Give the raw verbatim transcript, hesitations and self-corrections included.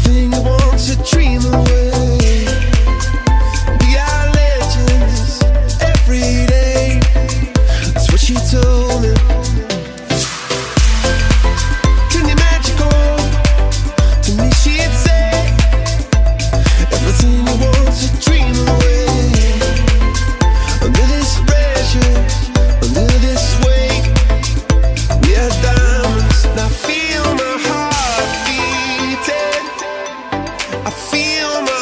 Everything you want to dream away. We are legends every day. That's what she told me. Turn your magic on. To me she'd say everything you want to dream away. Under this pressure, under this weight, we are diamonds. And I feel my heart beating. I feel my